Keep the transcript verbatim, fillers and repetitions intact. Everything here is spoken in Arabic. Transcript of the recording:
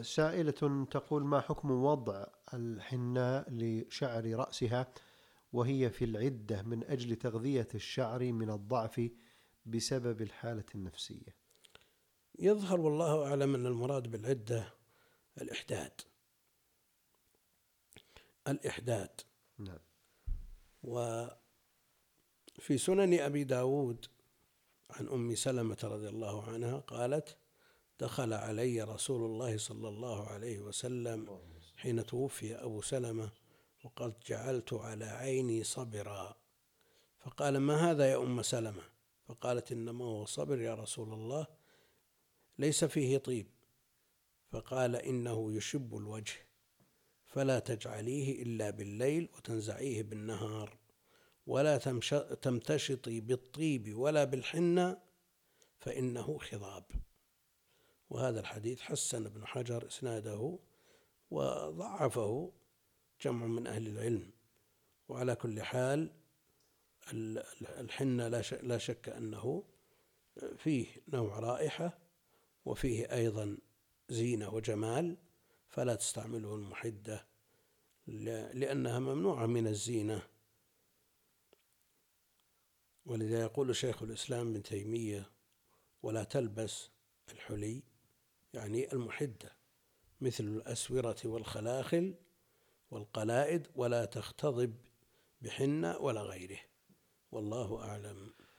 سائلة تقول: ما حكم وضع الحناء لشعر رأسها وهي في العدة من أجل تغذية الشعر من الضعف بسبب الحالة النفسية؟ يظهر والله أعلم أن المراد بالعدة الإحداد الإحداد نعم. وفي سنن أبي داود عن أم سلمة رضي الله عنها قالت: دخل علي رسول الله صلى الله عليه وسلم حين توفي أبو سلمة وقد جعلت على عيني صبرا، فقال: ما هذا يا أم سلمة؟ فقالت: إنما هو صبر يا رسول الله، ليس فيه طيب. فقال: إنه يشب الوجه، فلا تجعليه إلا بالليل وتنزعيه بالنهار، ولا تمتشطي بالطيب ولا بالحنة فإنه خضاب. وهذا الحديث حسن ابن حجر إسناده وضعفه جمع من أهل العلم. وعلى كل حال الحنة لا شك أنه فيه نوع رائحة وفيه أيضا زينة وجمال، فلا تستعمله المحدة لأنها ممنوعة من الزينة. ولذا يقول شيخ الإسلام ابن تيمية: ولا تلبس الحلي، يعني المحدة، مثل الأسورة والخلاخل والقلائد، ولا تختضب بحنة ولا غيره. والله أعلم.